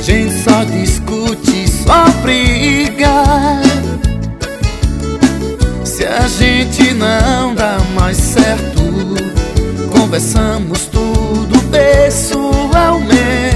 gente só discute, só briga. Se a gente não dá mais certo, conversamos tudo pessoalmente.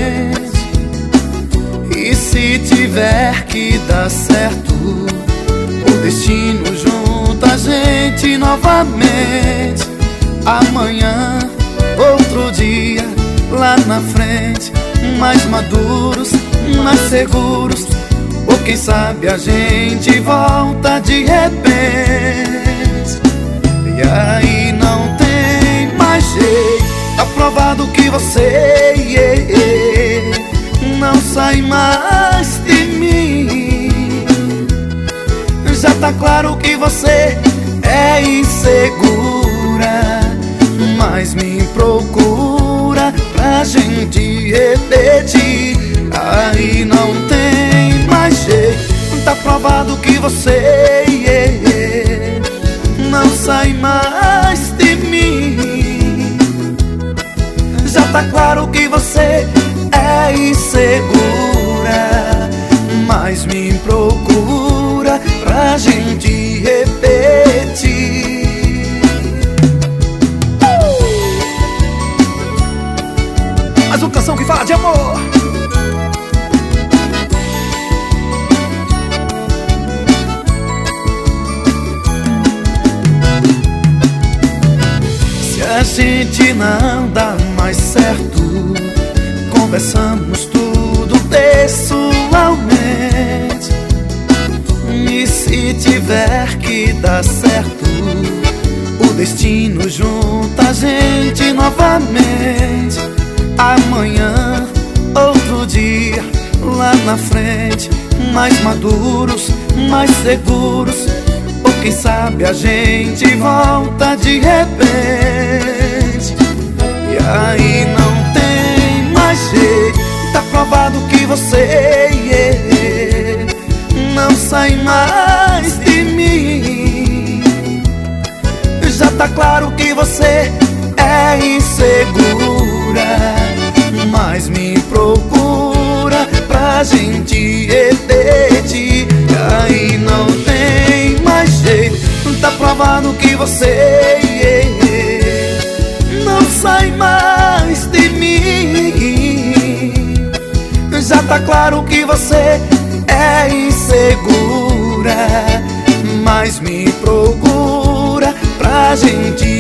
E se tiver que dar certo, o destino junta a gente novamente. Amanhã, outro dia, lá na frente, mais maduros, mais seguros. Ou quem sabe a gente volta de repente. E aí não tem mais jeito, tá provado que você não sai mais de mim. Já tá claro que você é insegura, mas me procura pra gente repetir. Aí não tem mais jeito, tá provado que você não sai mais de mim. Já tá claro que você é insegura, mas me procura pra gente repetir. Mais uma canção que fala de amor. Se a gente não dá mais certo, conversamos tudo pessoalmente. E se tiver que dar certo, o destino junta a gente novamente. Amanhã, outro dia, lá na frente, mais maduros, mais seguros. Ou quem sabe a gente volta de repente. E aí não tem mais jeito, tá provado que você não sai mais de mim. Já tá claro que você é insegura, mas me procura pra gente repetir. E aí não tem mais jeito, tá provado que você não sai mais de mim. Já tá claro que você é insegura, mas me procura pra gente